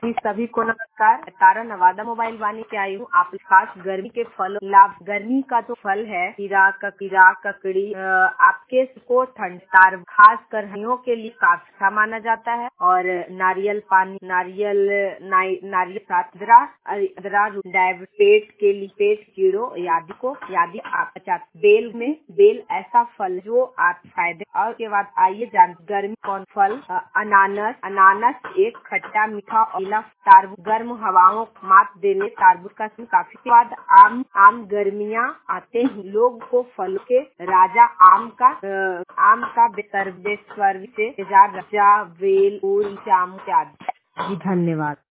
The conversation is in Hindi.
जी, सभी को नमस्कार। तारा नवादा मोबाइल वाणी से आई हूँ। आप खास गर्मी के फल लाभ, गर्मी का तो फल है खीरा, ककड़ी, आपके को ठंड तार खास कर हड्डियों के लिए काफी अच्छा माना जाता है। और नारियल पानी, नारियल अदरा पेट के लिए, पेट कीड़ों यादि आप बेल ऐसा फल जो आप फायदे। और के बाद आइए जान गर्मी कौन फल। अनानस एक खट्टा मीठा और गर्म हवाओं मात देने तारबूज का काफी बाद आम गर्मियाँ आते ही लोग को फल के राजा आम का बेसब्री से इंतजार रजा, बेल, फूल, जाम इत्यादि। जी धन्यवाद।